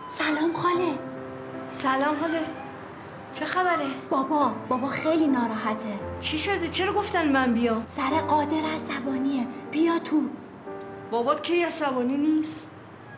سلام خاله. سلام خاله. چه خبره؟ بابا خیلی ناراحته. چی شده؟ چرا گفتن من بیام؟ سر قادر عصبانیه. بیا تو. بابات کی عصبانی نیست؟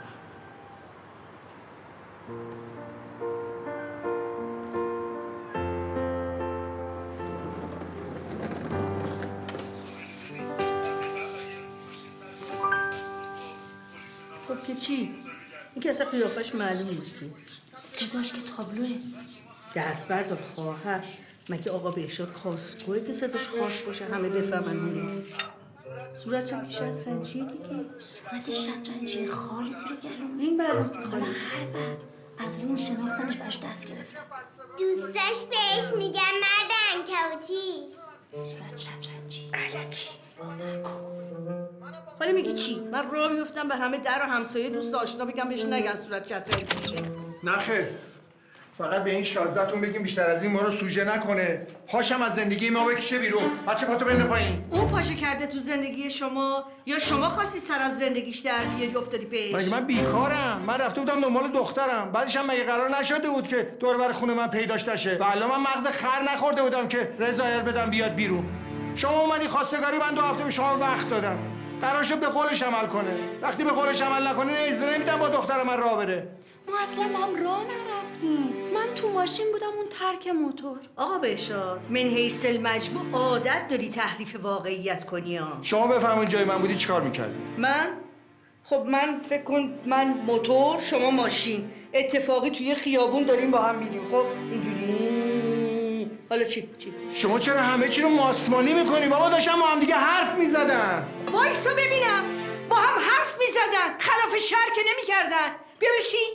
خب که چی؟ این که اصلا قیافش معلوم نیست که. صداش که تابلوه. دست بردار خواهر. مگه آقا بهشاد خواستگوه که صداش خاص باشه همه بفهمنونه؟ صورتش هم که شطرنجیه دیگه. صورت شطرنجی خالصی رو گلوم. این برای حالا هر وقت از رون شناختنش براش دست گرفتم. دوستاش بهش میگن مرد عنکبوتی. صورت شطرنجی الکی باور کن. حالا میگی چی؟ من راه میفتم به همه در و همسایه دوست آشنا بگم بهش نگن صورت شطرنجی. نخیر، فقط به این 16 تون بگیم بیشتر از این ما رو سوژه نکنه. پاشم از زندگی ما بکشه بیرون. بچه پاتو بنده پایین. اون پاشه کرده تو زندگی شما یا شما خواستی سر از زندگیش در بیاری افتادی پیش؟ مگه من بیکارم؟ من رفته بودم دنبال دخترم. بعدش هم مگه قرار نشده بود که دور بر خونه من پیداش نشه؟ و الان من مغز خر نخورده بودم که رضایت بدم بیاد بیرون. شما اومدی خواستگاری، من 2 هفته به شما وقت دادم. قرار شد به قولش عمل کنه. وقتی به قولش عمل نکنه اجازه نمیدم با دختر من راه بره. ما اصلا با هم راه نرفتیم. من تو ماشین بودم اون ترک موتور. آقا بهشاد، من حیث المجموع عادت داری تحریف واقعیت کنی ها. شما بفرمایید جای من بودی چیکار میکردی؟ خب من فکر کن من موتور شما ماشین اتفاقی توی خیابون داریم با هم میریم. خب اینجوری حالا چی؟ شما چرا همه چی رو ماسمالی میکنی؟ بابا داشتم با هم دیگه حرف میزدن. وایسا ببینم. با هم حرف میزدن، خلاف شرع که نمیکردن. بیا بشین.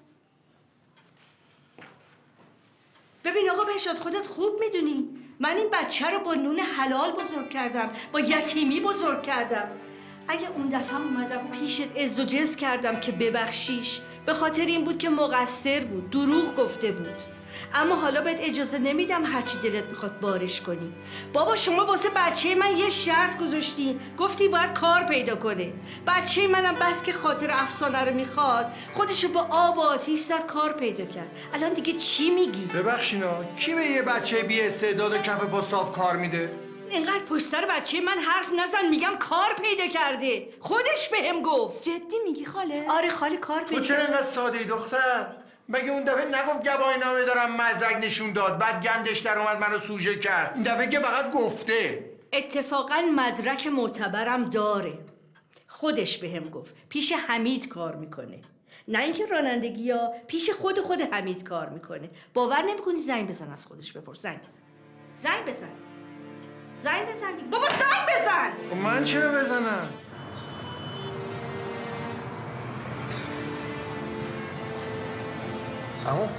ببین آقا بهشاد، خودت خوب میدونی من این بچه رو با نون حلال بزرگ کردم، با یتیمی بزرگ کردم. اگه اون دفعه اومدم پیشت عز و جز کردم که ببخشیش، به خاطر این بود که مقصر بود، دروغ گفته بود. اما حالا بهت اجازه نمیدم هرچی دلت میخواد بارش کنی. بابا شما واسه بچه من یه شرط گذاشتی، گفتی باید کار پیدا کنه. بچه منم بس که خاطر افسانه رو میخواد، خودشو با آب و آتیش زد کار پیدا کرد. الان دیگه چی میگی؟ ببخشینا، کی به یه بچه بی استعداد و کف پا صاف کار میده؟ اینقدر پشت سر بچه من حرف نزن، میگم کار پیدا کرده. خودش بهم گفت. جدی میگی خاله؟ آره خاله کار پیدا. تو چرا اینقدر ساده ای دختر؟ مگه اون دفعه نگفت گواهینامه دارم مدرک نشون داد، بعد گندش در اومد منو سوژه کرد؟ این دفعه که فقط گفته. اتفاقا مدرک معتبرم داره. خودش بهم گفت پیش حمید کار میکنه. نه اینکه رانندگی ها، پیش خود حمید کار میکنه. باور نمیکنی؟ زنگ بزن از خودش بپرس. زنگ بزن دیگه. بابا زنگ بزن. من چرا بزنم؟ عمو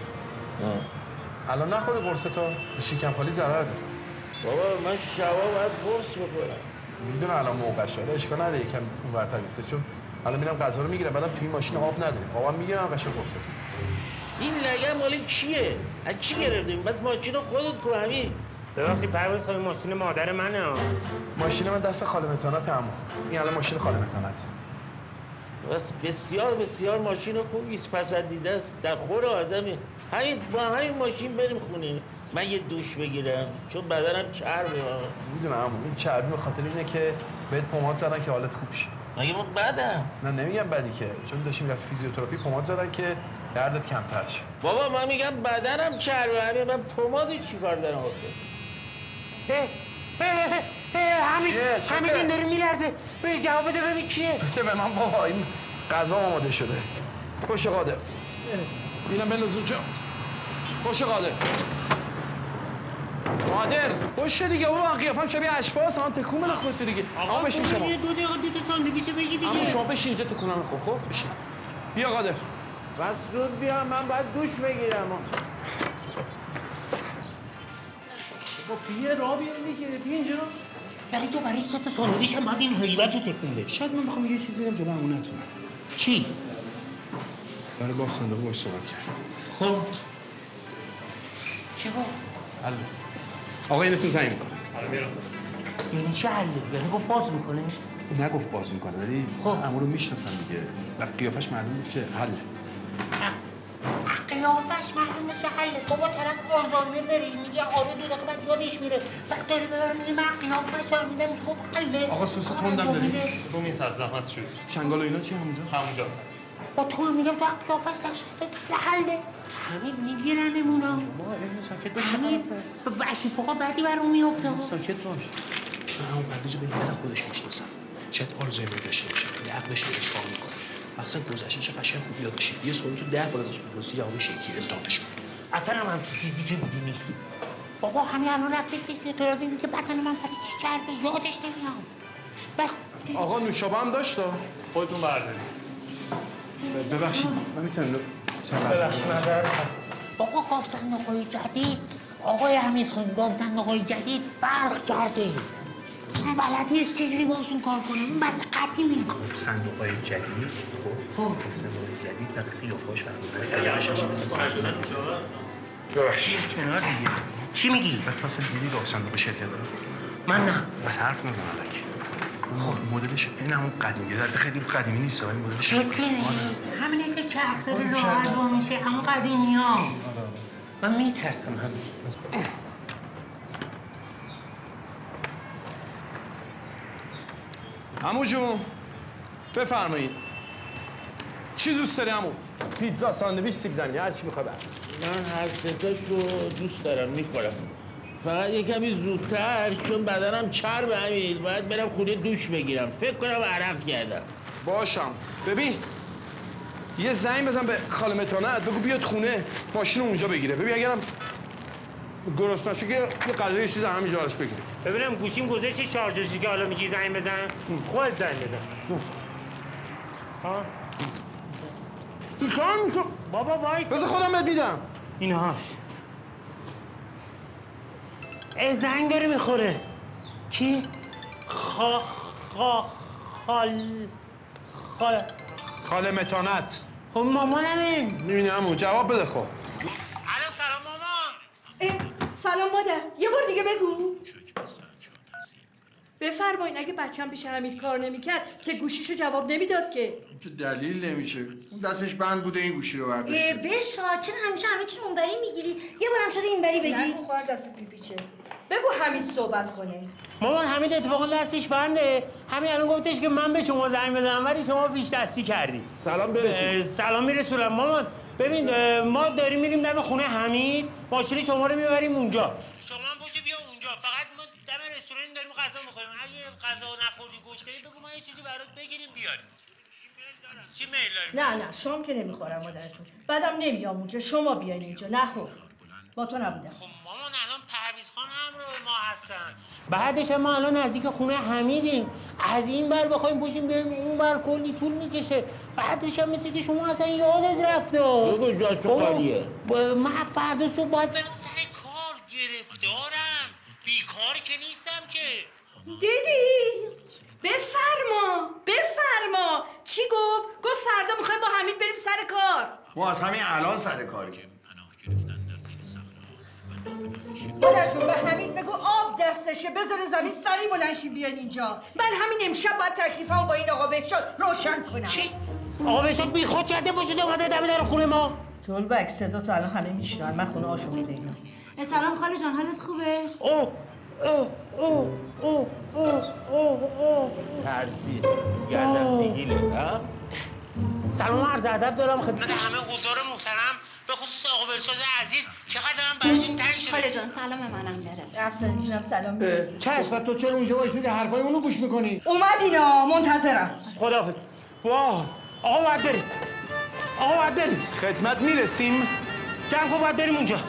الان نخوری قرصتو، شکم خالی ضرر داره. بابا من شبا باید قرص بخورم. میدونم الان موقعشه، اشکال نداره یکم اونورتر بیفته، چون الان میرم غذا رو میگیرم، بعدم توی این ماشین آب نداریم، آبم میگیرم قشنگ قرصتو. این لگه مال کیه؟ از کی گرفتیم؟ بس ماشین خودت کو همین. ببخشید پرویز خواهی ماشین مادر منه. ماشین من دست خاله متانت عمو. این الان ماشین خاله متانت. بس بسیار ماشین خوبیست، پسندیده است، در خور آدمی. با همین ماشین بریم خونه. من یه دوش بگیرم چون بدنم چربه. میدونم عمو، این چربی به خاطر اینه که بهت پماد زدن که حالت خوب شه. مگه من بدم؟ نه نمیگم بدی که، چون داشتیم رفت فیزیوتراپی پماد زدن که دردت کمتر شه. بابا من میگم بدنم چربه، من پمادی چیکار دارم آخه؟ حمید این داره میلرزه. به جواب بده ببین کیه. بده به من بابا، این غذا آماده شده. پشت قادر. اینم بنداز اونجا. پشت قادر. قادر پشت دیگه بابا، قیافم شبیه اشپاس، هم تکون بده خودت دیگه. آقا بشین شما. 2 دقیقه 2 تا ساندویچ بگی دیگه. اما شما بشین اینجا تکونم خب بشین. بیا قادر. بس زود بیا، من باید دوش بگیرم. با بیا راه بیا دیگه، بیا اینجا. ولی تو برای 3 تا ساندویچ هم باید این هیبت رو تکون بدی. شاید من بخوام یه چیزی بگم جلو عمونتونه. چی؟ برای گاف صندوق باش صحبت کرد. خب چی گفت؟ حله. آقا اینتون زنگ میکنه. حالا میرم. یعنی چه حله؟ یعنی گفت باز میکنه؟ نگفت باز میکنه، ولی خب عمو رو میشناسن دیگه. و قیافش معلوم بود که حله. قیافش معلوم مثل حله. بابا طرف آلزایمر داری میگه آره 2 دقیقه بعد یادش میره. بعد داری به من میگه من قیافش فهمیدم میگفت حله. آقا سس تندم داری؟ تو نیست از زحمت شد. چنگال و اینا چی همونجا؟ همونجاست. با تو هم میگم تو قیافش نشسته حله. همین میگیرنمونا. ما اینو ساکت باش. همین بچه فوقا بعدی برام میفته. ساکت باش. من اون پردازو به دل خودش میشناسم. شاید آلزایمر داشته باشه. ولی عقلش درست کار میکنه. مثلا گذشته چه قشنگ خوب یادشه. یه سوال تو 10 بار ازش بپرسی جوابش یکی استاپش کن. اصلا هم چیزی که میگی نیست. بابا همین الان رفته فیزیوتراپی میگه بدن من برای چی کرده یادش نمیاد. آقا نوشابه هم داشت. خودتون بردارید. ببخشید من میتونم ببخشید معذرت. بابا گفت صندوق‌های جدید آقای حمیدخان گفت صندوق‌های جدید فرق کرده. من بلد نیست چجوری باشون کار کنم. من بلد قدیمی. صندوق‌های جدید خب صندوق‌های جدید و قیافه‌اش فرق داره. قیافش هم مثل ببخشید. چی میگی؟ اصلا دیدی گفت صندوق شرکت رو؟ من نه. بس حرف نزن الکی. خب مدلش این همون قدیمیه. البته خیلی قدیمی نیست ولی مدلش جدی همینه که چرخ داره راحت با میشه همون قدیمی ها. من میترسم همین. عمو جون بفرمایید. چی دوست داری عمو؟ پیتزا، ساندویچ، سیب زمینی هر چی میخوای. من هر ستاشو دوست دارم میخورم. فقط یه کمی زودتر چون بدنم چرب همید باید برم خونه دوش بگیرم. فکر کنم عرق کردم. باشم. ببین یه زنگ بزن به خاله متانت بگو بیاد خونه ماشین اونجا بگیره. ببین اگرم گرسنه نشه که یه غذای چیز همینجا براش بگیره. ببینم گوشیم گذاشتی شارژشی که حالا میگی زنگ بزن. خودت زنگ بزن. ها تو کار تو بابا وایس بذار خودم بهت میدم. اینهاش زنگ داره میخوره. کی؟ خاله متانت. خب مامانمه. میبینی عمو جواب بده خب. الو سلام مامان. سلام مادر. یه بار دیگه بگو. بفرمایین. اگه بچه‌م پیش حمید کار نمی‌کرد که گوشیشو جواب نمیداد که دلیل نمیشه. اون دستش بند بوده این گوشی رو برداشته. بشاد چرا همیشه همه چی اونوری میگیری؟ یه بارم شده اینوری بگی. نگو خواهر دستت میپیچه. بگو حمید صحبت کنه. مامان حمید اتفاقا دستش بنده. همین الان گفتش که من به شما زنگ بزنم ولی شما پیش دستی کردی. سلام برسون. سلام میرسونم مامان. ببین ما داریم میریم دم خونه حمید. ماشین شما رو میبریم اونجا. شما هم باشه بیا اونجا. فقط ما دم رستوران داریم غذا میخوریم. اگه غذا نخوردی گوشت بگو ما یه چیزی برات بگیریم بیاریم. چی میل داریم؟ نه شام که نمیخورم مادر جون. بعدم نمیام اونجا. شما بیاین اینجا. نخور. با تو نبودم. خب مامان الان پرویز خان همراه ما هستن. بعدش ما الان نزدیک خونه حمیدیم. از این بر بخوایم پوشیم بریم اون بر کلی طول میکشه. بعدش هم مثل که شما اصلا یادت رفته. بگو جاشو خالیه. من فردا صبح باید برم سر کار. گرفتارم. بیکار که نیستم که. دیدی؟ بفرما. چی گفت؟ گفت فردا میخوایم با حمید بریم سر کار. ما از همین الان سر کاریم. مادر جون به حمید بگو آب دستشه بذاره زمین سری بلنشین بیان اینجا. من همین امشب باید تکلیفمو با این آقا بهشاد روشن کنم. چی؟ آقا بهشاد بیخود کرده باشید اومده دم در خونه ما. جلبک صدا تو الان همه میشنن. من خونه آشفته اینا. سلام خاله جان حالت خوبه؟ ترسید. گردن زیگیله ها؟ سلام و عرض ادب دارم خدمت همه حضار محترم به خصوص آقا بهشاد عزیز. چقدر هم برایشون تنگ شده. خاله جان سلام منم برس. افسانه جونم سلام میرسی. چشم تو چرا اونجا وایسیدی حرفای اونو گوش میکنی؟ اومد اینا منتظرم. خداحافظ. واه آقا باید بریم. خدمت میرسیم. جمع کن باید بریم اونجا.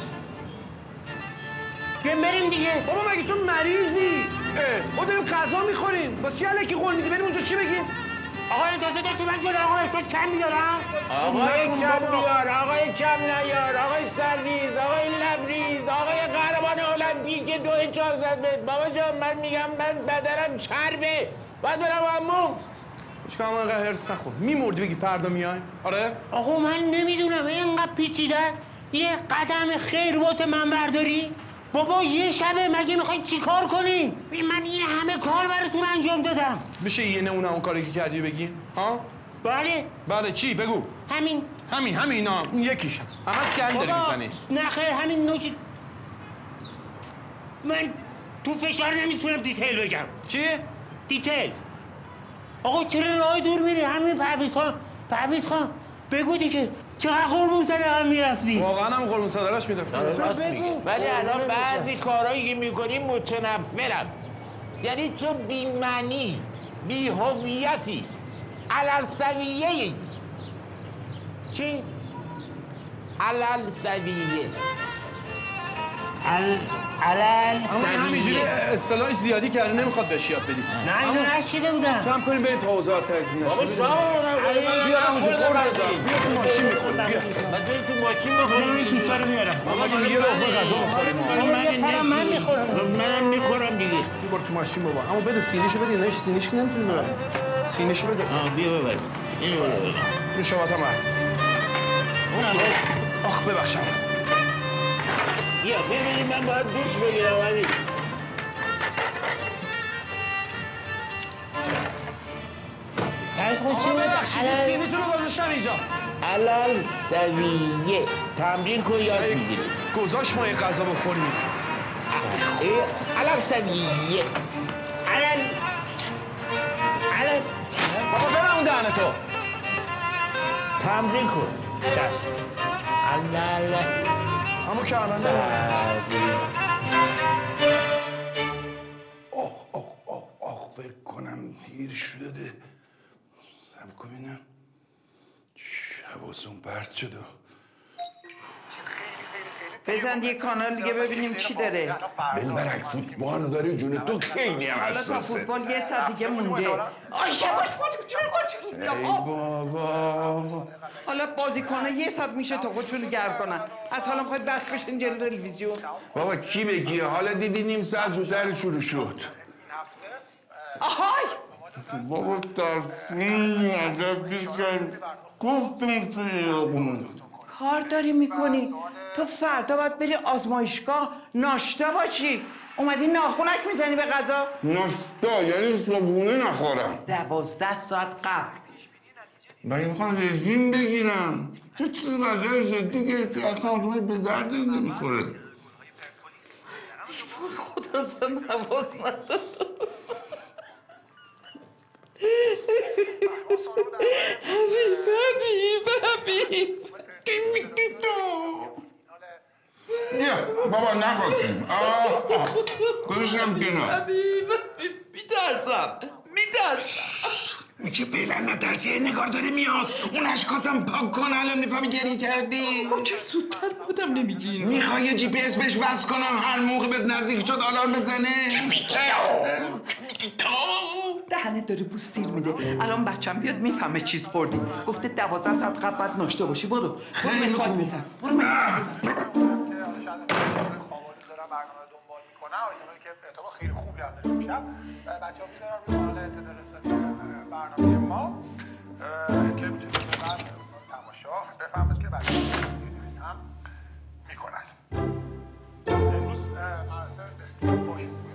بریم دیگه. بابا مگه تو مریضی؟ ما داریم غذا میخوریم. واسه چی الکی قول میدی بریم اونجا چی بگیم؟ آقا انتظار داشتی من جلوی آقا بهشاد کم بیارم؟ آقای کم بیار، آقای کم نیار، آقای سرریز، آقای لبریز، آقای قهرمان المپیک 2400 متر. بابا جان من میگم من بدنم چربه. باید برم عموم. هیچ کام انقدر هرس نخور. میمردی بگی فردا میای؟ آره؟ آقا من نمیدونم اینقدر پیچیده است. یه قدم خیر واسه من برداری؟ بابا یه شبه مگه میخواین چیکار کنین؟ من این همه کار براتون انجام دادم. میشه یه نمونه اون کاری که کردی بگی؟ ها؟ بله بله چی بگو؟ همینا این یکیش همش گند داری میزنی. نه خیر همین نوچی. من تو فشار نمیتونم دیتیل بگم. چی؟ دیتیل. آقا چرا راه دور میری؟ همین پرویز خان بگو دیگه چقدر قربون صدقه هم میرفتی؟ واقعا هم قربون صدقه‌اش میرفتی. راست میگه. ولی الان بعضی کارهایی که میکنی متنفرم. یعنی تو بی‌معنی، بی‌هویتی، علالسویه‌ای. چی؟ علالسویه. اما همینجوری اصطلاحش زیادی کرده نمیخواد بهش یاد بدی. نه اینو نشیده بودم. جمع کنیم بریم تا اوضاع تغییر نشه. بابا بیا همونجا بیا تو ماشین میخوریم بیا. بعد تو ماشین بخوریم. این کیسا رو میارم. بابا جون یه لقمه غذا بخوریم. من میخورم. منم میخورم دیگه. بیا تو ماشین بابا. اما بده سینیشو بده. نه سینیش که نمیتونی ببری. سینیشو بده. بیا ببر. اینو بده. این شما تا من. آخ ببخشم. بیا ببینیم من باید دوش بگیرم ولی آقا ببخشید سینیتون رو گذاشتم اینجا. علالسویه. تمرین کن یاد میگیری. گذاشت ما یه غذا بخوریم. علالسویه. بابا برم اون دهنه تو. تمرین کن. همون که الان آخ فکر کنم پیر شده. سب کنم حواسم پرت شده. بزن یه کانال دیگه ببینیم چی داره. بلبرک فوتبال داره جون تو خیلی هم حالا تا حساسه. فوتبال یه ساعت دیگه مونده. آی شواش ای بابا. حالا بازیکن‌ها یه ساعت میشه تا خودشون رو گرم کنن. از حالا میخوای بس بشین جلو تلویزیون. بابا کی بگیه حالا دیدی نیم ساعت زودتر شروع شد. آهای بابا تفرین عجب دیگه گفتم توی کار داری میکنی. تو فردا باید بری آزمایشگاه ناشتا باشی. اومدی ناخونک میزنی به غذا؟ ناشتا یعنی صبحونه نخورم. 12 ساعت قبل. من میخوام رژیم بگیرم. تو چی غذای جدی گرفتی اصلا آدمای به درد نمیخوره. خدا زن حواس نداره. حبیب کی میگی تو؟ بیا بابا نخواستیم. گذاشتم کنار. حبیب میترسم. میگه فعلا نترسی نگار داره میاد. اون اشکاتم پاک کن الان میفهمی گریه کردی. خب چرا زودتر بودم نمیگی؟ میخوای یه جی پی اس بهش وصل کنم هر موقع بهت نزدیک شد آلارم بزنه؟ چی میگی تو؟ دهنت داره بوس سیر میده. الان بچم بیاد میفهمه چیز خوردی. گفته 12 ساعت قبل باید ناشتا باشی. برو مثال بزن. برو مثال خیلی خوبی هم داریم امشب بچه‌ها میذارن روی کانال اطلاع رسانی برنامه ما که میتونید بعد تماشا بفهمید که بچه‌ها ریلیز هم میکنند. امروز مراسم بسیار باشکوهی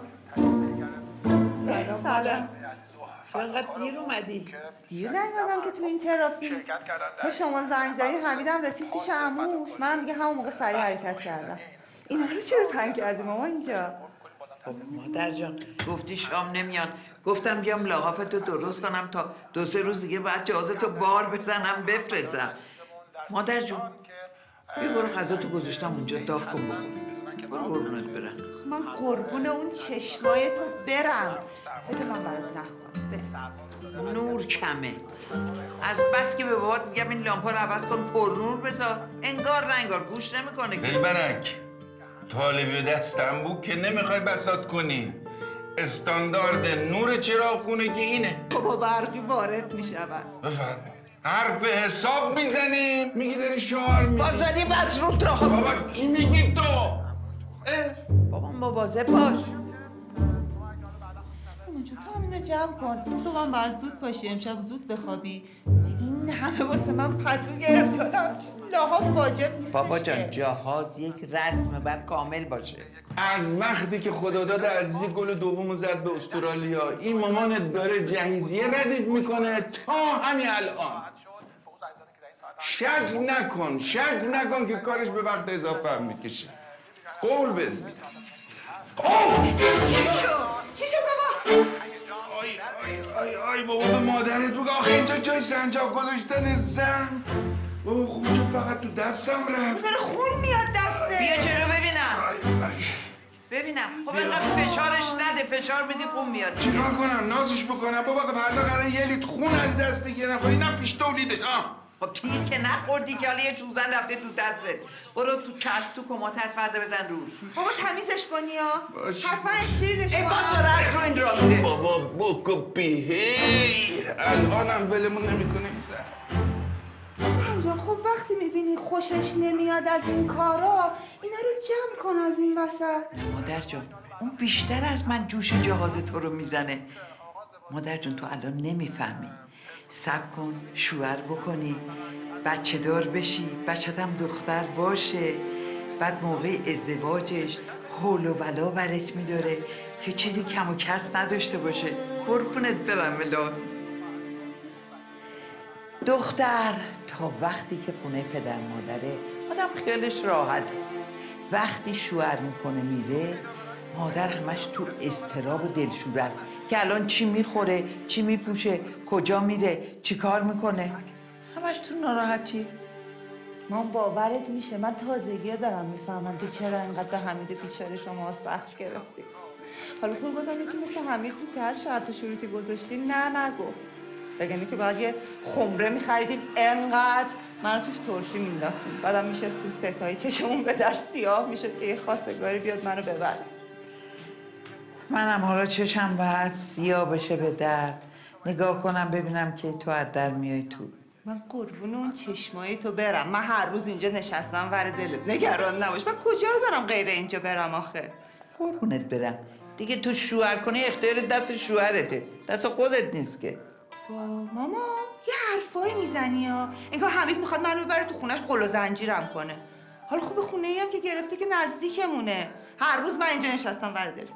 سلام. فقط دیر اومدی. دیر نیومدم که تو این ترافیک. تا شما زنگ زدی حمیدم رسید پیش عموش. منم دیگه همون موقع سریع حرکت کردم. اینا رو چرا پنگ کردی ماما اینجا؟ مادر جان گفتی شام نمیان. گفتم بیام لحافتو درست کنم تا 2-3 روز دیگه بعد جهازتو بار بزنم بفرستم. مادر جون بیا برو غذاتو گذاشتم اونجا داغ کن بخور. برو قربونت برم. من قربون اون چشمای تو برم. بده من بعد نخورم. بده. نور کمه. از بس که به بابات میگم این لامپا رو عوض کن پر نور بذار. انگار نه انگار گوش نمیکنه. دلبرک طالبی دستم بود که نمیخوای بساط کنی. استاندارد نور چراغخونگی اینه. بابا برقی وارد میشود. بفرما. حرف حساب میزنیم میگی داری شعار میدی. بازاری بس رو را. بابا کی میگی تو؟ بابا مواظب باش. تو همینو جمع کن. صبحم باید زود باشی. امشب زود بخوابی. این این همه واسه من پتو گرفت. حالا لاها واجب نیستش. بابا جان جهاز یک رسم باید کامل باشه. از وقتی که خداداد عزیزی گل دومو زد به استرالیا این مامانت داره جهیزیه ردیف میکنه تا همین الان. شک نکن که کارش به وقت اضافه هم میکشه. قول بده میدم. چی شد بابا؟ آی بابا به مادرت بگو آخه اینجا جای سنجاق گذاشتن زن. بابا خوب شد فقط تو دستم رفت. داره خون میاد دسته. بیا جلو ببینم. خب اینقدر فشارش نده، فشار بدی خون میاد. چیکار کنم؟ نازش بکنم؟ بابا فردا قراره یه لیتر خون از دست بگیرم. خب اینم پیش تولیدش. خب تیر که نخوردی که حالا یه سوزن رفته تو دستت. برو تو چست تو کمات هست فردا بزن روش. بابا تمیزش کنی ها. حتما استریلش کن. باز رو این را میره. بابا بکو بیهیر. الانم ولمون نمیکنه این سر. جان خب وقتی میبینی خوشش نمیاد از این کارا اینا رو جمع کن از این وسط. نه مادر جان اون بیشتر از من جوش جهاز تو رو میزنه. مادر جان تو الان نمیفهمی. صبر کن شوهر بکنی بچه دار بشی بچت هم دختر باشه بعد موقع ازدواجش حول و بلا برت میداره که چیزی کم و کس نداشته باشه. قربونت برم ملان. دختر تا وقتی که خونه پدر مادره آدم خیالش راحته. وقتی شوهر میکنه میره مادر همش تو اضطراب و دلشوره است که الان چی میخوره، چی میپوشه، کجا میره، چی کار میکنه. همش تو ناراحتی. من باورت میشه من تازگی دارم میفهمم تو چرا اینقدر به حمید بیچاره شما سخت گرفتی. حالا خوب بازم یکی مثل حمید بود که هر شرط و شروطی گذاشتی نگفت. بگنی که باید یه خمره میخریدید انقدر منو توش ترشی مینداختیم. بعدم میشستیم ستایی چشمون به در سیاه میشد که یه خواستگاری بیاد منو ببره. منم حالا چشم باید سیاه بشه به در نگاه کنم ببینم که تو از در میای تو. من قربون اون چشمای تو برم. من هر روز اینجا نشستم ور دلت. نگران نباش. من کجا رو دارم غیر اینجا برم آخه؟ قربونت برم. دیگه تو شوهر کنی اختیار دست شوهرته. دست خودت نیست که. ماما یه حرفایی میزنی ها. انگار حمید میخواد منو ببره تو خونش قل و زنجیرم کنه. حالا خوب خونه ای هم که گرفته که نزدیکمونه. هر روز من اینجا نشستم ور دلت.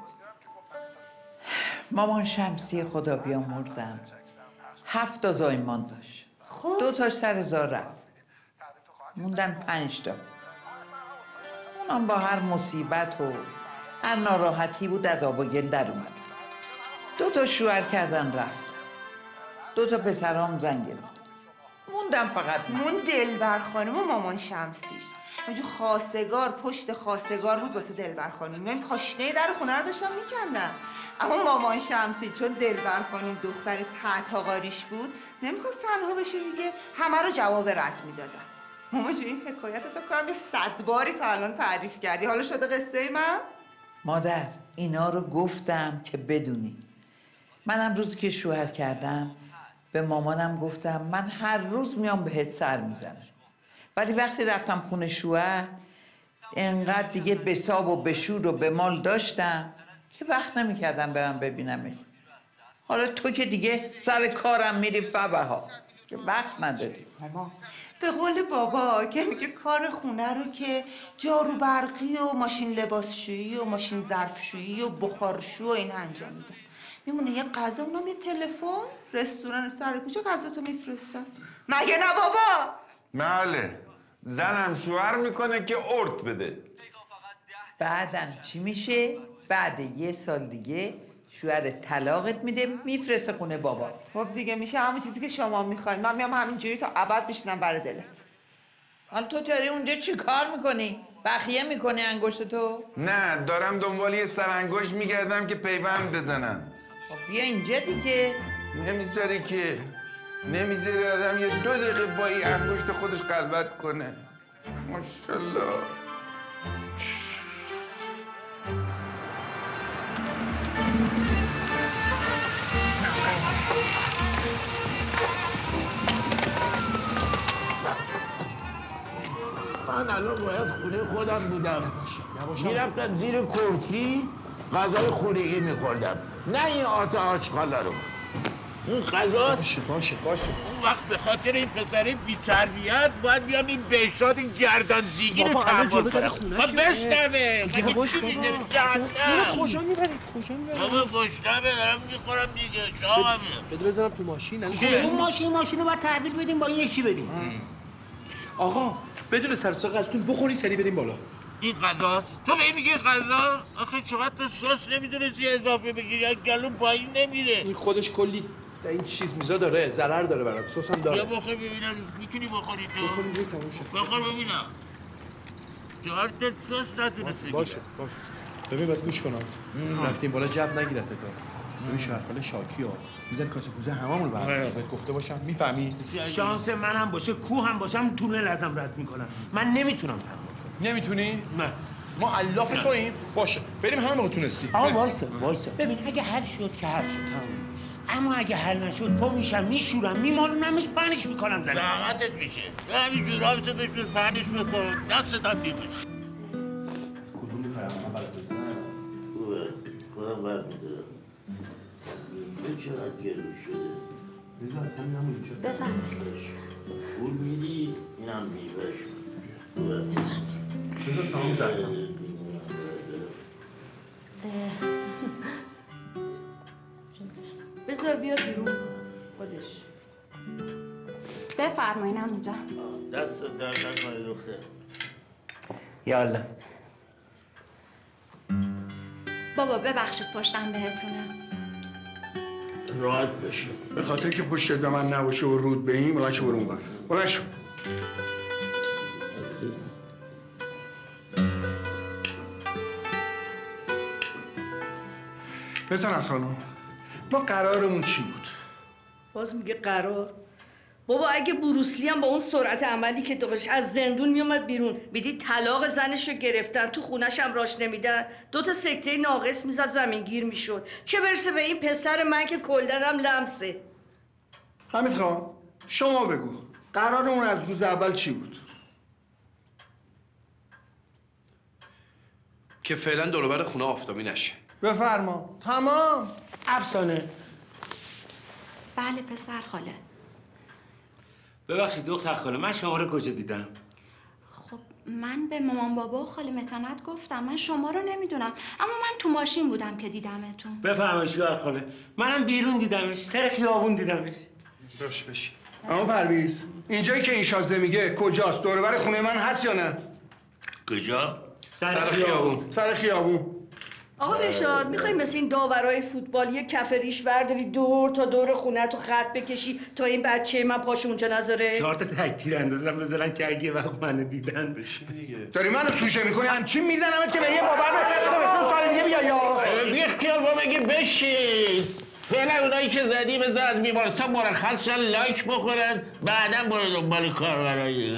مامان شمسی خدا بیامرزم 7 تا زایمان داشت. خب 2 تاش سر زار رفت. موندن 5 تا. اونم با هر مصیبت و هر ناراحتی بود از آب و گل در اومدن. 2 تا شوهر کردن رفت. 2 تا پسرام زن گرفتن. موندم فقط من. مون دلبر خانم و مامان شمسیش. اونجا خواستگار پشت خواستگار بود واسه دلبر خانم. من پاشنه در خونه رو داشتم میکندم. اما مامان شمسی چون دلبر خانم دختر تعتاقاریش بود نمیخواست تنها بشه دیگه همه رو جواب رد میدادن. ماما جو این حکایت فکر کنم یه 100 باری تا الان تعریف کردی. حالا شده قصه من؟ مادر اینا رو گفتم که بدونی. منم روزی که شوهر کردم به مامانم گفتم من هر روز میام بهت سر میزنم. ولی وقتی رفتم خونه شوهر انقدر دیگه به حساب و به شور و به مال داشتم که وقت نمیکردم برم ببینمش. حالا تو که دیگه سر کارم میری فبها که وقت نداری. ماما به قول بابا که میگه کار خونه رو که جارو برقی و ماشین لباسشویی و ماشین ظرفشویی و بخارشو و این انجام میدن. میمونه یه غذا اونم یه تلفن رستوران سر کوچه غذا تو میفرستن. مگه نه بابا؟ بله زنم شوهر میکنه که ارد بده. بعدم چی میشه؟ بعد 1 سال دیگه شوهر طلاقت میده میفرسته خونه بابا. خب دیگه میشه همون چیزی که شما میخواین. من میام همینجوری تا ابد بشینم برای دلت. حالا تو داری اونجا چی کار میکنی؟ بخیه میکنی انگشت تو؟ نه دارم دنبال یه سرانگشت میگردم که پیوند بزنم. خب بیا اینجا دیگه. نمیذاری که نمیذاری آدم یه 2 دقیقه با این انگشت خودش قلبت کنه. ماشاءالله. من الان باید خونه خودم بودم. میرفتم زیر کرسی غذای خونگی میخوردم نه این آتا آشغالا رو. اون غذاست. باشه اون وقت به خاطر این پسر بی‌تربیت باید بیام این بهشاد این گردنزیگی رو تحمل کنم. خب بشنوه. کجا میبرید؟ بابا گشنمه دارم میخورم دیگه. شاممه. بده بذارم تو ماشین. اون ماشین رو باید تحویل بدیم با این یکی بریم. آقا بدون سر ساق ازتون بخورین سری بریم بالا. این غذاست؟ تو به این میگی غذا؟ آخه چقدر تو سس نمیتونستی اضافه بگیری؟ از گلوم پایین نمیره. این خودش کلی این چیز میزا داره، ضرر داره برات. سس هم داره. یا بخور ببینم میتونی بخوری تو؟ بخوریم زیر تموم شد. بخور ببینم. چهار تا سس نتونست بگیره. باشه. ببین باید گوش کنم. رفتیم بالا جو نگیرت تا. ببین شرفال شاکی ها میزن کاسه کوزه هممون رو بهت گفته باشم میفهمی؟ شانس منم باشه کوه هم باشم تونل ازم رد میکنن. من نمیتونم تحمل کنم. نمیتونی؟ نه. ما علاف توییم؟ باشه بریم همه موقع تونستی. آقا وایسا ببین اگه حل شد که حل شد تمام. اما اگه حل نشد پا میشم میشورم میمالونمش پنش میکنم زنم. راحتت میشه. تو همین جورابتو بشور پنش بکن. دستت هم بیبوش. کدوم میخوایم من برات بزنم؟ خوبه. خودم برمیدارم. چقدر گرون شده. بذار از همین همون اینجا. بفرمایید. پول میدی اینم میبش. بذار تمام زدم. بذار بیاد بیرون خودش. بفرمایین عمو جان. دست درد نکنه دختر. یالا. بابا ببخشید پشتم بهتونه. راحت بشه. به خاطر که پشتت به من نباشه و رود به این بلند شو برو اونور. بلند شو. بتانت خانم ما قرارمون چی بود؟ باز میگه قرار. بابا اگه بروسلی هم با اون سرعت عملی که داشت از زندون میومد بیرون میدی طلاق زنش رو گرفتن تو خونش هم راش نمیدن 2 تا سکته ناقص میزد زمینگیر میشد چه برسه به این پسر من که کلدنم لمسه. حمید خان شما بگو قرارمون از روز اول چی بود؟ که فعلا دور و بر خونه آفتابی نشه. بفرما. تمام. افسانه. بله پسر خاله. ببخشید دختر خاله من شما رو کجا دیدم؟ خب من به مامان بابا و خاله متانت گفتم من شما رو نمیدونم اما من تو ماشین بودم که دیدمتون. بفرمایید شوهر خاله منم بیرون دیدمش سر خیابون دیدمش. باش بشی. اما پرویز اینجایی که این شازده میگه کجاست؟ دور و بر خونه من هست یا نه؟ کجا؟ سر خیابون. سر خیابون. آقا بشار میخوای مثل این داورای فوتبال یه کف ریش ورداری دور تا دور خونه تو خط بکشی تا این بچه من پاشو اونجا نذاره؟ 4 تا تکتیر اندازم بذارن که اگه وقت منو دیدن بشه دیگه. داری منو سوشه میکنی همچین میزنمت که به یه باور بخواه سال دیگه بیا یا بیخ خیال با بگی بشین. فعلا اونایی که زدی بذار از بیمارستان مرخص شن لایک بخورن بعدم برو دنبال کار برای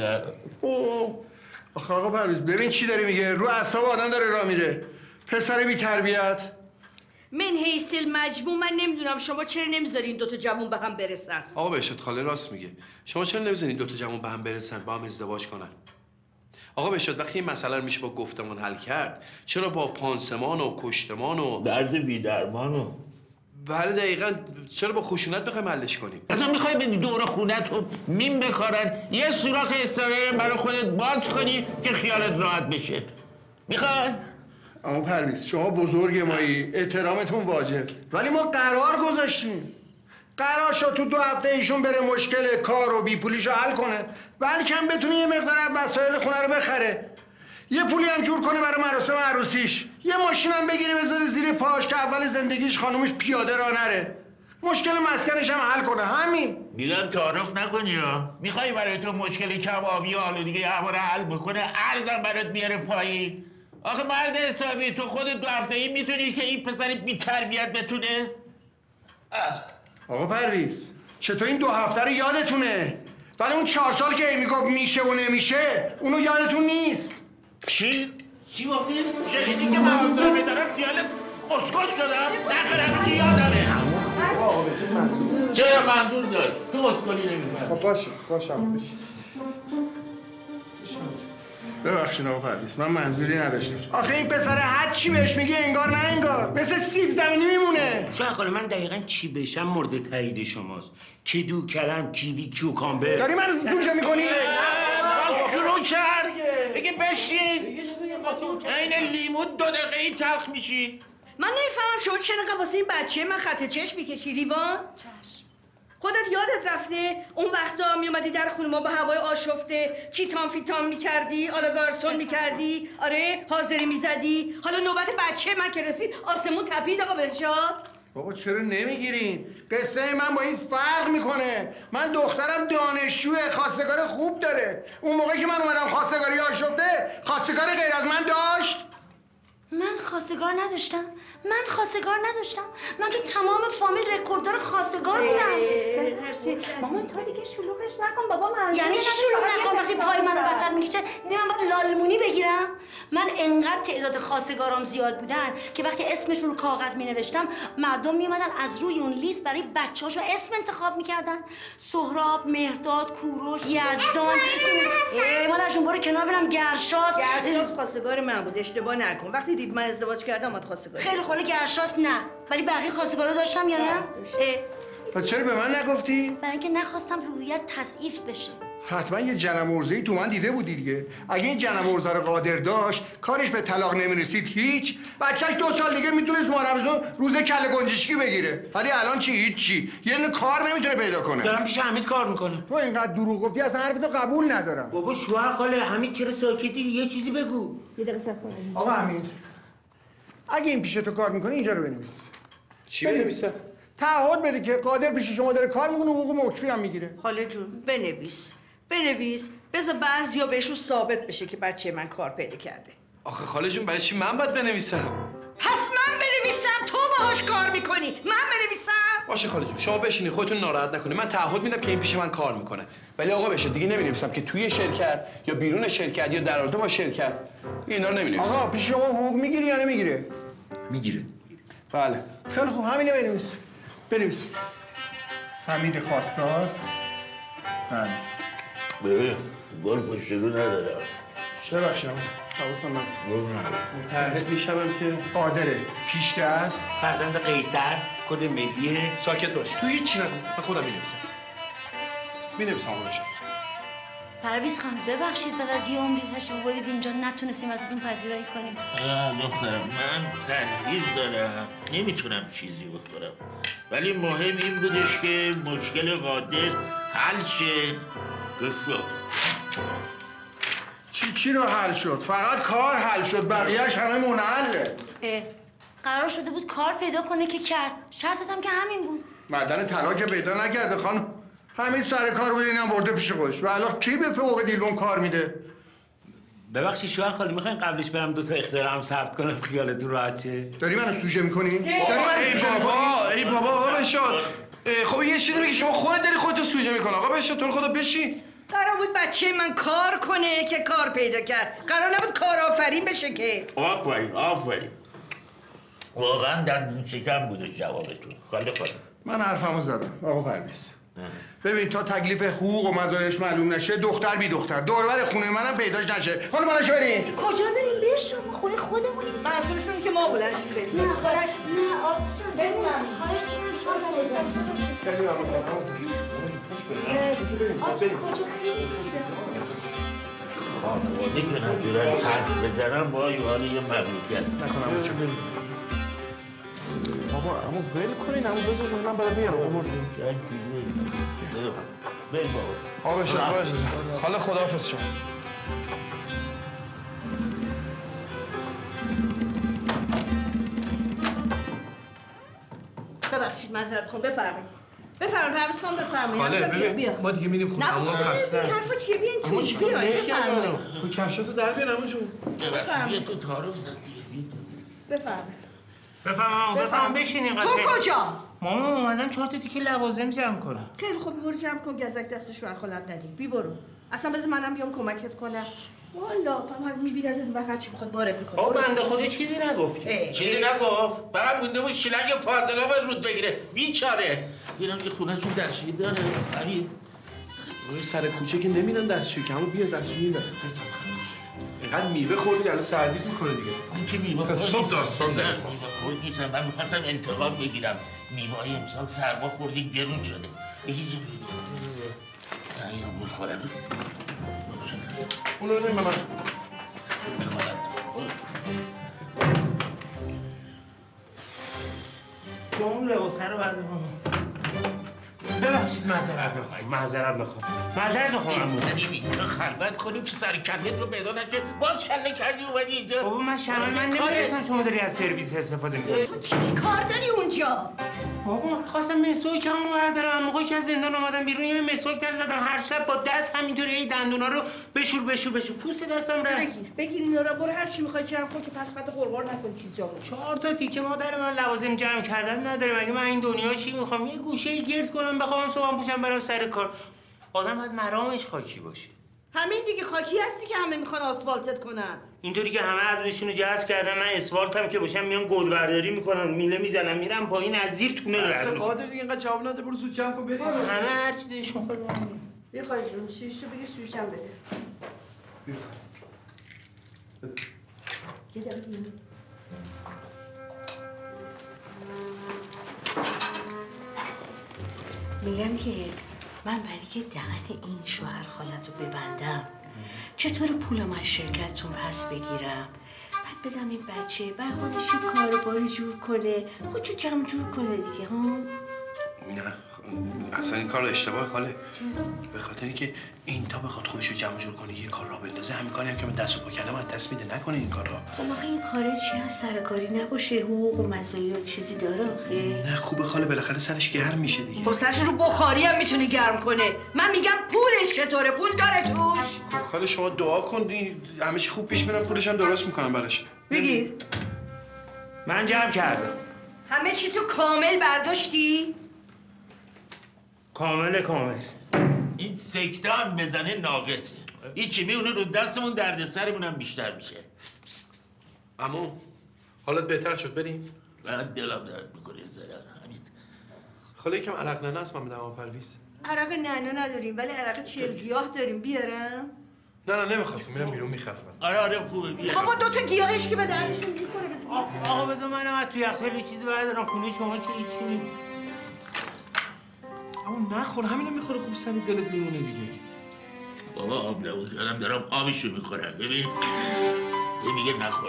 آخه آقا پرویز ببین چی داری میگه رو اعصاب آدم داره راه میره. پسر بی تربیت. من حیث المجموع من نمیدونم شما چرا نمیذاری این 2 تا جوون به هم برسن؟ آقا بهشت خاله راست میگه. شما چرا نمیذارین 2 تا جوان به هم برسن با هم ازدواج کنن؟ آقا بهشت وقتی این مسئله رو میشه با گفتمان حل کرد چرا با پانسمان و کشتمان و درد بی درمان و بله دقیقاً چرا با خشونت بخوایم حلش کنیم؟ اصلا میخوای به دور خونت رو میم بکارن یه سوراخ استرالیم برای خودت باز کنی که خیالت راحت بشه. میخوای؟ اما پرویز شما بزرگ مایی احترامتون واجب ولی ما قرار گذاشتیم. قرار شد تو 2 هفته ایشون بره مشکل کار و بیپولیشو حل کنه بلکه هم بتونه یه مقدار از وسایل خونه رو بخره یه پولی هم جور کنه برای مراسم عروسیش یه ماشین هم بگیره بذاره زیر پاش که اول زندگیش خانومش پیاده راه نره مشکل مسکنش هم حل کنه همین. میگم تعارف نکنی ها. میخوای برای تو مشکل کبابی و آلودگی هوا رو حل بکنه ارزم برات بیاره پایین. آخه مرد حسابی تو خودت 2 هفته ای میتونی که این پسر بی تربیت بتونه؟ آقا پرویز چطور این 2 هفته رو یادتونه ولی اون 4 سال که ای میگفت میشه و نمیشه اونو یادتون نیست. چی گفتی؟ شنیدی که من افزار میدارم خیالت اسکل شدم؟ نخرم که یادمه. چرا منظور داشت؟ تو اسکلی نمیکنم. خب باشه باشم بشی. ببخشید آقا پرویز، من منظوری نداشتم. آخه این پسر هر چی بهش میگه انگار نه انگار، مثل سیب زمینی میمونه. شاید خاله من دقیقاً چی بشم مورد تایید شماست. کدو، کرم، کیوی، کیوکامبر. داری من زوجه میکنی؟ باز شروع کرد. بگه بشین. این لیمو 2 دقیقه‌ای تلخ میشی. من نمیفهمم شما چرا واسه این بچه من خط چشم میکشی لیوان؟ چشم. خودت یادت رفته اون وقتا میومدی در خونه ما با هوای آشفته چیتان فیتان میکردی، آلا گارسون میکردی، آره حاضری میزدی. حالا نوبت بچه من که رسید آسمون تپید آقا بهشاد. بابا چرا نمیگیرین؟ قصه من با این فرق میکنه. من دخترم دانشجوه، خواستگار خوب داره. اون موقعی که من اومدم خواستگاری آشفته، خواستگار غیر از من داشت؟ من خواستگار نداشتم. من تو تمام فامیل رکورددار خواستگار بودم. مامان تا دیگه شلوغش نکن بابا. من یعنی چی شلوغ نکن؟ وقتی پای منو وسط میکشه من باید لالمونی بگیرم؟ من انقدر تعداد خواستگارام زیاد بودن که وقتی اسمشون رو کاغذ مینوشتم مردم میومدن از روی اون لیست برای بچه‌هاشون اسم انتخاب میکردن. سهراب، مهرداد، کوروش، یزدان. مادر جون برو کنار برم. گرشاس خواستگار من بود، اشتباه نکن. وقتی دید من ازدواج کردم اومد خواستگاری. خیلی خوبه. گرشاس نه، ولی بقیه خواستگارا داشتم یا نه؟ پس چرا به من نگفتی؟ برای اینکه نخواستم رویت تضعیف بشه. حتما یه جنم ارزه‌ای تو من دیده بودی دیگه. اگه این جنم ارزه رو قادر داشت، کارش به طلاق نمیرسید هیچ. بچه‌ش 2 سال دیگه میتونست مارمزون روز کله گنجشکی بگیره. ولی الان چی؟ هیچی. یه دونه کار نمیتونه پیدا کنه. دارم پیش حمید کار میکنه. تو اینقدر دروغ گفتی اصلا حرفتو قبول ندارم. بابا شوهر خاله حمید چرا ساکتی؟ یه چیزی بگو. یه دقیقه صبر کن. آقا حمید، اگه این پیش تو کار میکنه اینجا رو بنویس. چی بنویسم؟ تعهد بده که قادر پیش شما داره کار میکنه، حقوق موکفی هم میگیره. خاله جون بنویس بذار بعضیا بهشون ثابت بشه که بچه من کار پیدا کرده. آخه خاله جون برای چی من باید بنویسم؟ پس من بنویسم تو باهاش کار میکنی، من بنویسم؟ باشه خاله جون شما بشینید خودتون ناراحت نکنید. من تعهد میدم که این پیش من کار میکنه. ولی آقا بشه دیگه نمی‌نویسم که توی شرکت یا بیرون شرکت یا در رابطه با شرکت اینا رو نمی‌نویسم. آقا پیش شما حقوق میگیری یا نمیگیره؟ میگیره. بله. خیلی خوب همینه بنویس. حمید خواستار. بله. ببین گل پشت رو ندارم. ببخشید حواسم نبود. متعهد میشم که قادره پیش دست فرزند قیصر کد ملیه. ساکت باش. تو هیچ نگو. من خودم می‌نویسم آقا بشه. پرویز خان ببخشید بعد از یه عمری تشریف آوردید اینجا نتونستیم ازتون پذیرایی کنیم. دخترم من تحویل دارم نمیتونم چیزی بخورم ولی مهم این بودش که مشکل قادر حل شه. چی رو حل شد؟ فقط کار حل شد بقیهش همه منحله. قرار شده بود کار پیدا کنه که کرد. شرطت هم که همین بود. مردن طلاق پیدا نکرده خانم. حمید سر کار بود اینم برده پیش خودش. و الان کی به فوق دیلون کار میده؟ ببخشید شوهر خاله میخواین قبلش برم 2 تا اختراعم ثبت کنم خیالتون راحت شه؟ داری منو سوژه میکنی؟ ای بابا آقا بشاد. خب یه چیزی بگی شما خودت داری خودتو سوژه میکنی. آقا بشاد تو رو خدا بشین. قرار بود بچه من کار کنه که کار پیدا کرد. قرار نبود کارآفرین بشه که. آفرین واقعا دندون شکم بودش جوابتون. خاله من حرفمو زدم آقا پرویز. ببین تا تکلیف حقوق و مزایاش معلوم نشه دختر بی دختر دوربر خونه منم پیداش نشه. خانم بلنش بریم. کجا بریم؟ بشو خونه خودمونیم. منظورشون که ما بلنش بریم. نه آبجی جان بریم. خواهش خیلی آبجی کجا خیلی خانواده که ندورن حرف بزنم وای حالی یه مملوکت نکنم چه بریم. بابا اما ول کنین اما بزازن من برای بیارم بریم بابا آقا بشه خاله خداحافظ شما. ببخشید معذرت میخوام بفرمایید پرویز خان بفرمایید. خاله ببین ما دیگه میریم خونه عموم خسته. نه حرفا چیه بیاین تو بفرمایید. خب کفشاتو در بیار عمو جون. بیا تو تعارف زد دیگه. بفرمایید بشینین. تو کجا؟ مامان اومدم 4 تا تیکه لوازم جمع کنم. خیلی خوب برو جمع کن گزک دست شوهر خالت ندی. بی برو. اصلا بذار منم بیام کمکت کنم. والا فقط میبیند و هر چی بخواد وارد میکنه. بابا بنده خدا چیزی نگفت. چیزی نگفت. فقط مونده بود شیلنگ فاضلاب رود بگیره. بیچاره. اینم که خونه‌شون دستشویی داره. حمید سر کوچه که نمیدن دستشویی که همون بیا دستشویی داره. اینقدر میوه خوردی الان سردیت میکنه دیگه. این که میوه پس صبح داستان میوه خورد نیستم. من میخواستم انتقام بگیرم. میوه‌های امسال سرما خوردی گرون شده. یکی جو اینو میخورم. اونو نیم من میخورم. با اون لباسه رو بردارم. ببخشید معذرت میخوام. اومدیم اینجا خلوت کنیم که سر کله تو پیدا نشه. باز کله کردی اومدی اینجا. بابا من نمیدونستم شما داری از سرویس استفاده میکنی. تو چی کار داری اونجا؟ بابا خواستم مسواکمو بردارم. موقعی که از زندان اومدم بیرون یه مسواک نزدم. هر شب با دست همینطوری ای دندونا رو بشور پوست دستم رفت. بگیر اینا رو برو هر چی میخوای جمع کن که پس بعد قرقر نکن چیز جا. 4 تا تیکه مادر من لوازم جمع کردن نداره. مگه من این دنیا چی میخوام؟ یه گوشه گرد کنم بخوام صبحم پوشم برم سر کار. آدم باید مرامش خاکی باشه. همین دیگه خاکی هستی که همه میخوان آسفالتت کنن. اینطوری که همه عزمشون رو جذب کردن. من اسفالتم که باشم میان گلبرداری میکنن، میله میزنن، میرم پایین از زیر تونل رد. قادر دیگه اینقدر جواب نده، برو زود جمع کن بریم. همه هر چی دلشون خواهد بریم. بخوای جون شیشو بگی سویشم بده. یه دقیقه ببین. میگم که من برای که دهن این شوهر خالت رو ببندم چطور پول من شرکتتون پس بگیرم بعد بدم این بچه بر خودش یه کارباری جور کنه خودشو جمع جور کنه دیگه ها. نه اصلا این کار اشتباه خاله. به خاطری که این تا بخواد خودشو جمع جور کنه یه کار را بندازه همین کاری هم که من دست و پا کردم من دست میده نکنه این کارا. خب آخه این کاره چی هست سرکاری نباشه حقوق و مزایا چیزی داره آخه. نه خوبه خاله بالاخره سرش گرم میشه دیگه. خب سرش رو بخاری هم میتونه گرم کنه. من میگم پولش چطوره؟ پول داره توش؟ خب خاله شما دعا کن همه چی خوب پیش میرم پولش هم درست میکنم براش. بگیر. من جمع کردم. همه چی تو کامل برداشتی؟ کامل. این سکته هم بزنه ناقصه. هیچی میونه رو دستمون دردسرمون هم بیشتر میشه. عمو حالت بهتر شد بریم؟ من دلم درد میکنه زره حمید. خاله یکم عرق ننه است من بدم پرویز. عرق ننه نداریم ولی عرق 40 گیاه داریم بیارم؟ نه نمیخواد میرم بیرون میخفم. آره خوبه بیارم. بابا 2 تا گیاهش که به دردشون میخوره. آقا بذار منم از توی یخچال یه چیزی بردارم خونه شما که هیچی نیست. اما نخور همینو میخوره خوب سر دلت میمونه دیگه. بابا آب نبود کردم دارم آبشو میخورم ببین. یه میگه نخور.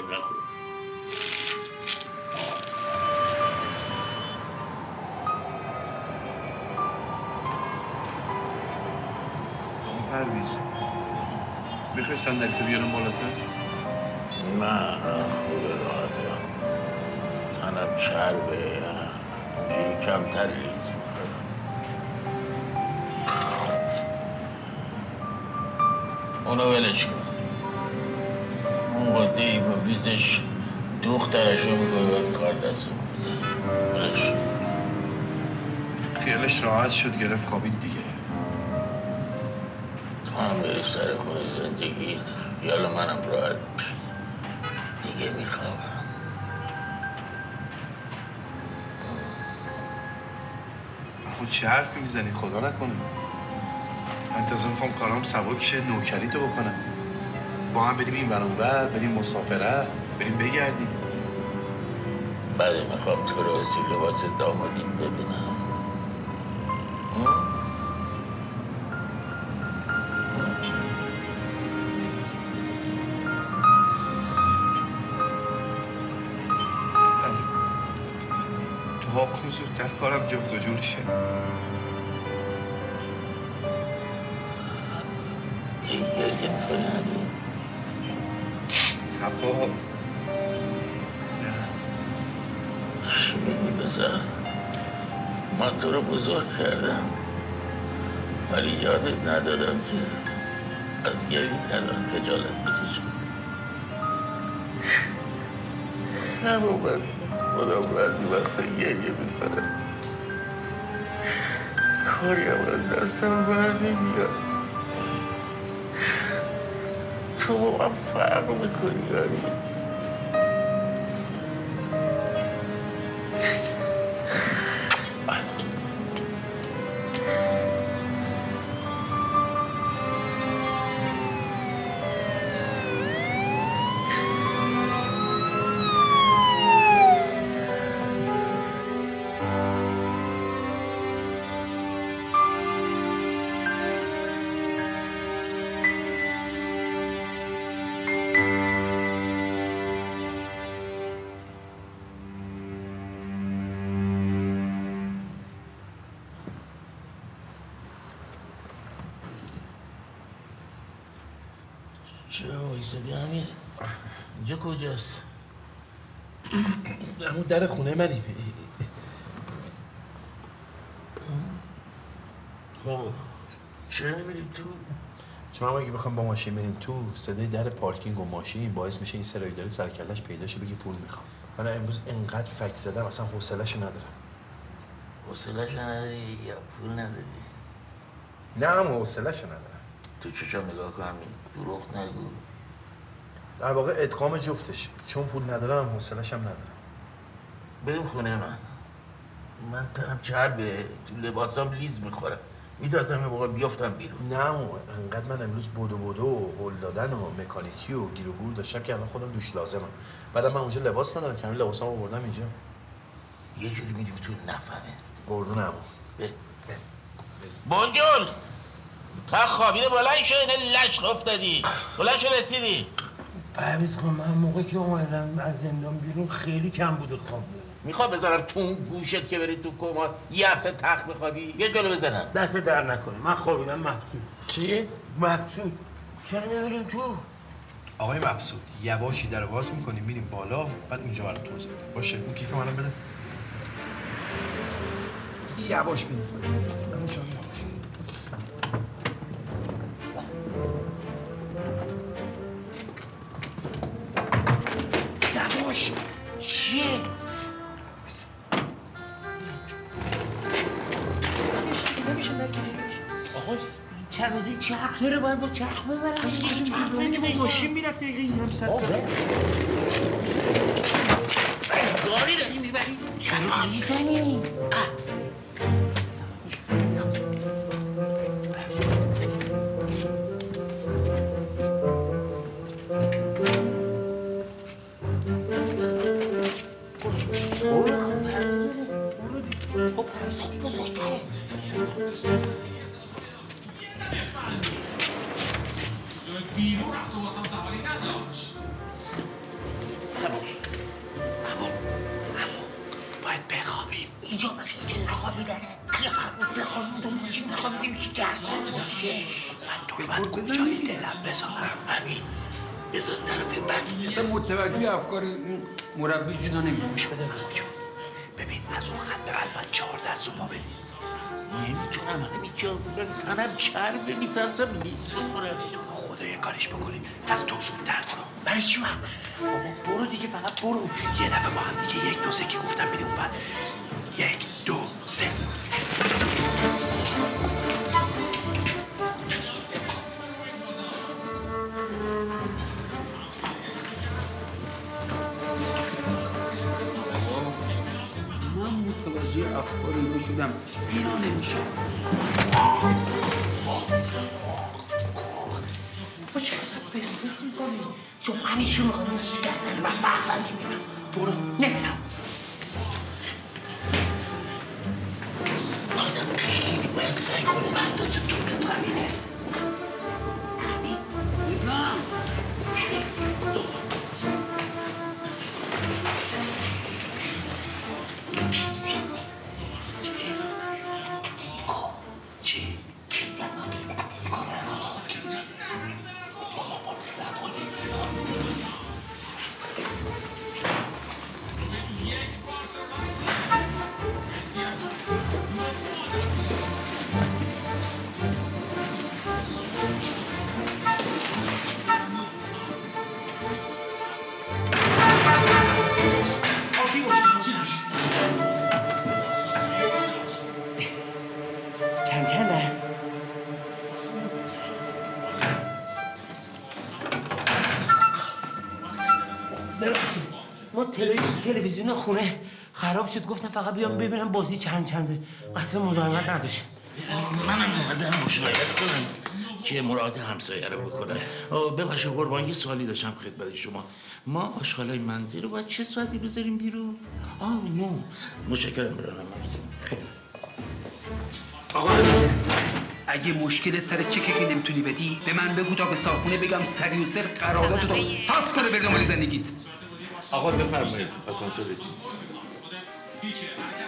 پرویز میخوای صندلی تو بیارم بالاتر؟ نه خوبه راحتم. تنم چربه کمتر لیز میکنم. اونو ولش کن. اون قده با ویزش دخترشو میکنه باید کار دستو میده. ولش خیالش راحت شد گرفت خوابید دیگه. تو هم بری سر خونه زندگیت خیال منم راحت میشه. دیگه میخوابم. خود چه حرفی میزنی خدا نکنه. من تازه میخوام کارام سبک شه نوکری تو بکنم. با هم بریم این ور اون ور بریم مسافرت بریم بگردیم. بعد میخوام تو رو تو لباس دامادیم ببینم. دعا کن زودتر کارم جفت و جور شه. گریه میکنی تپا چی میگی پسر؟ من تو رو بزرگ کردم ولی یادت ندادم که از گریه کردن خجالت بکشم. همون من خودم بعضی وقتا گریه میکنم کاریم از دستم بر نمیاد. تو با من فرق میکنی یعنی چرا وایسادی حمید؟ اینجا کجاست؟ همون در خونه منی. خب چرا نمیریم تو؟ چون اگه بخوام با ماشین بریم تو، صدای در پارکینگ و ماشین باعث میشه این سرایداری سر کلش پیدا شه بگه پول میخوام. من امروز انقدر فک زدم اصلا حوصله‌شو ندارم. حوصله‌ش نداری یا پول نداری؟ نه هم حوصله‌شو ندارم. تو چشام نگاه کن همین، دروغ نگو. در واقع ادغام جفتش، چون پول ندارم حوصله‌ش هم ندارم. بریم خونه من تنم چربه، تو لباسام لیز میخورم، میترسم یه موقع بیافتم بیرون. نه انقدر من امروز بدو و هول دادن و مکانیکی و گیر و گور داشتم که الان خودم دوش لازمم. بعدم من اونجا لباس ندارم که همین لباسامو آوردم اینجا. یه جوری میریم تو نفهمه. قربون عمو. بریم. بونجول تا خوابیده بلند شو، اینه لشق افتادی. بلند شو رسیدی. پرویز کن، من موقعی که اومدم از زندان بیرون خیلی کم بوده خواب بودم. میخوام بذارم تو اون گوشت که بری تو کماد یه هفته تخت بخوابی؟ یه جلو بزنم. دست در نکنه، من خوابیدم مبسوط. چی؟ مبسوط. چرا نمیریم تو؟ آقای مبسوط یواشی در باز میکنیم میریم بالا، بعد اونجا برام توضیح میدم. باشه اون کیف منم بده. یواش بریم. همون شما یواش. یواش. چیه؟ نمیشه نگیریش. آقا چرا چرخ داره، باید با چرخ ببرم. چرخ نمیده ماشین میرفته این هم سر گاری داری میبری؟ چرا میزنی؟ باید بخوابیم. اینجا مگه خوابیدنه؟ بخوابیم تو ماشین بخوابیدیم چی گرما بود دیگه. من تو رو باید کجای دلم بذارم همین. بذار طرف بد. اصلا متوجه افکار مربی جونا نمیشه. گوش بده موجو. ببین از اون خط به بعد من 14 صبح بریم. نمیتونم همینجا تنم چربه، میترسم لیز بخورم. خدا یه کارش بکنید از تو زودتر برو. برای چی من؟ بابا برو دیگه، فقط برو. یه دفعه با هم دیگه 1 2 3 که گفتم میریم اونور. 1 2 3. من متوجه افکار اینا شدم، اینا نمیشه. با چرا فسفس میکنی؟ شما همیشه میخوایی میدیز کردن من بخورش میرم. برو نمیرم. آدم خیلی باید سعی کنه به اندازه تو بفهمیده. نظام چی؟ کلیزم ما دیده اتیکو رو چنده؟ ببخشید ما تلویزیون خونه خراب شد، گفتم فقط بیام ببینم بازی چنده. قصد مزاحمت نداشت. منم اومدم مشاهده کنم که مراعات همسایه رو بکنم. ببخشید قربان، یه سوالی داشتم خدمت شما. ما آشغالای منزل رو باید چه ساعتی بذاریم بیرون؟ نو متشکرم برانم. آقا اگه مشکل سر چکه که نمیتونی بدی به من بگو تا به صاحبخونه بگم سری و سر قرارداد تو فاس کنه بری دنبال زندگیت. آقا بفرمایید آسانسور چی؟